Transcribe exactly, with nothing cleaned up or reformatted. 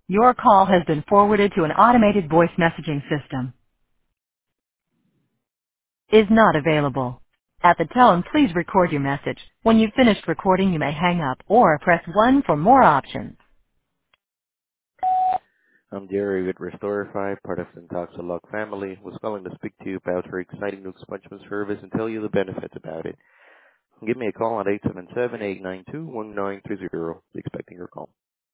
Your call has been forwarded to an automated voice messaging system. Is not available. At the tone, please record your message. When you've finished recording, you may hang up or press one for more options. I'm Jerry with Restorify, part of the Toxalog family. Was calling to speak to you about her exciting new expungement service and tell you the benefits about it. Give me a call at eight seven seven, eight nine two, one nine three zero. Expecting your call.